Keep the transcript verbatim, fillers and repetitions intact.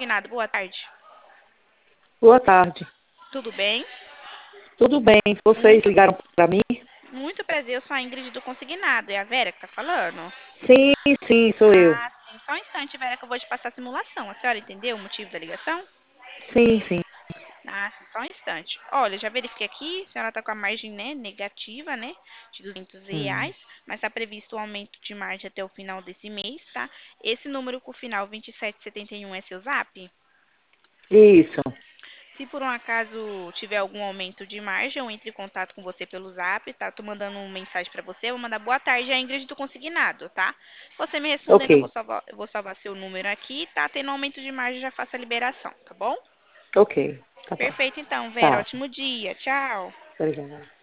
Consignado, boa tarde. Boa tarde. Tudo bem? Tudo bem? Vocês Muito, ligaram para mim? muito prazer, eu sou a Ingrid do Consignado. É a Vera que tá falando? Sim, sim, sou eu. Ah, sim. Só um instante, Vera, que eu vou te passar a simulação. A senhora entendeu o motivo da ligação? Sim, sim. Ah, sim, só um instante. Olha, já verifiquei aqui, a senhora tá com a margem, né, negativa, né, de duzentos Hum. reais, mas tá previsto o aumento de margem até o final desse mês, tá? Esse número com o final vinte e sete setenta e um é seu zap? Isso. Se por um acaso tiver algum aumento de margem, eu entre em contato com você pelo zap, tá? Tô mandando uma mensagem pra você, eu vou mandar boa tarde a Ingrid do Consignado, tá? Você me respondendo, eu vou Ok, salvar, eu vou salvar seu número aqui, tá? Tendo aumento de margem, já faço a liberação, tá bom? ok. Tá bom. Perfeito então, Vera. Tá. Ótimo dia. Tchau. Obrigada.